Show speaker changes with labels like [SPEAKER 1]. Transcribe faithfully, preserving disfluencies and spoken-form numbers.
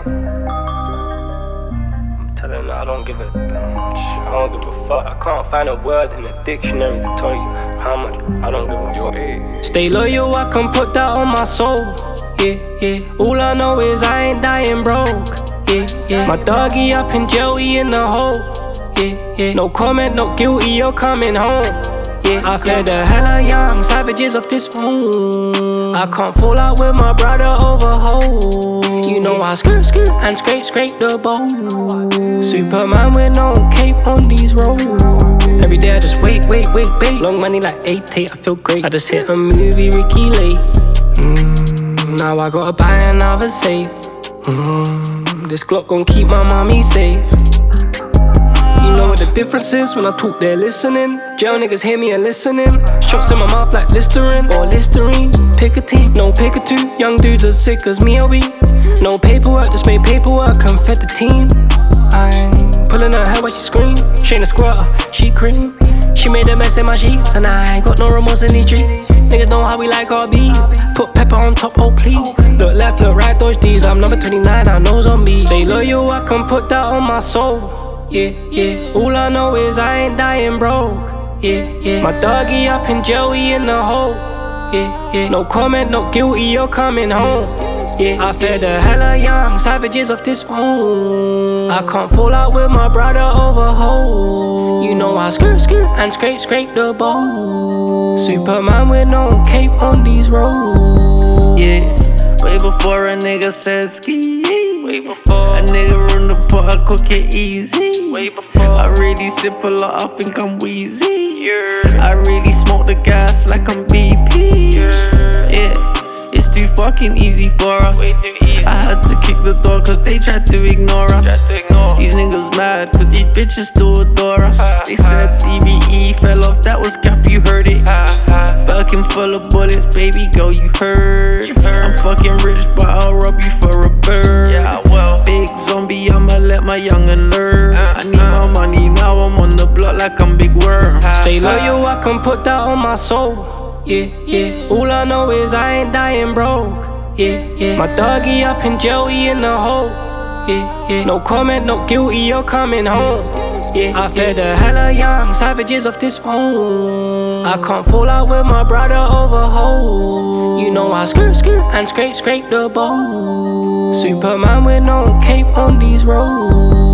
[SPEAKER 1] I'm telling her I don't give a I don't give a fuck. I can't find a word in the dictionary to tell you how much I don't give a fuck. Stay loyal, I can put that on my soul. Yeah, yeah. All I know is I ain't dying broke. Yeah, yeah. My doggy up in jail, we in the hole. Yeah, yeah. No comment, not guilty, you're coming home. Yeah, I fed the hella young savages off this phone. I can't fall out with my brother over hoes. You know I skirt, skirt and scrape, scrape the bowl. Superman with no cape on these roads. Every day I just wait, wait, wait, wait. Long money like eight, eight, I feel great. I just hit a movie, Ricky Lake. Mm, now I gotta buy another safe. Mm, this Glock gon' keep my mommy safe. You know what the difference is when I talk, they're listening. Jail niggas hear me and listening. Shots in my mouth like Listerine or Listerine. Pick a team, no pick a two. Young dudes as sick as me, I'll be. No paperwork, just made paperwork and fed the team. I'm pulling her hair while she scream. She ain't a squirter, she cream. She made a mess in my sheets and I ain't got no remorse in these streets. Niggas know how we like our beef. Put pepper on top, oh please. Look left, look right, dodge these. I'm number twenty-nine, I know zombies. Stay loyal, I can put that on my soul. Yeah, yeah. All I know is I ain't dying broke. Yeah, yeah. My doggy up in jail, we in the hole. Yeah, yeah. No comment, not guilty, you're coming home. Yeah, I fed the hella young savages off this phone. I can't fall out with my brother over hoes. You know I skirt, skirt and scrape, scrape the bowl. Superman with no cape on these roads.
[SPEAKER 2] Yeah, way before a nigga said ski. Way before a nigga run the pot, I cook it easy. Way before I really sip a lot, I think I'm wheezy. Yeah. I really smoke the gas like I'm B P. Yeah, yeah. It's too fucking easy for us. Way too easy. I had to kick the door cause they tried to ignore us. To ignore. These niggas mad cause these bitches still adore us. Uh, they said D B E fell off, that was cap, you heard it. Uh, uh, Birkin full of bullets, baby girl, you heard. you heard. I'm fucking rich, but I'll rob you for a bird. Yeah, well. Big zombie, I'ma let my youngin' learn. Uh, I need uh, my money, now I'm on the block like I'm Big Worm.
[SPEAKER 1] Uh, Stay loyal, I can put that on my soul. Yeah, yeah. All I know is I ain't dying broke. Yeah, yeah. My doggy up in jail, we in the hole. Yeah, yeah. No comment, not guilty, you're coming home. Yeah, I fed the hella young savages off this phone. I can't fall out with my brother over hoes. You know I skirt, skirt and scrape, scrape the bowl. Superman with no cape on these roads.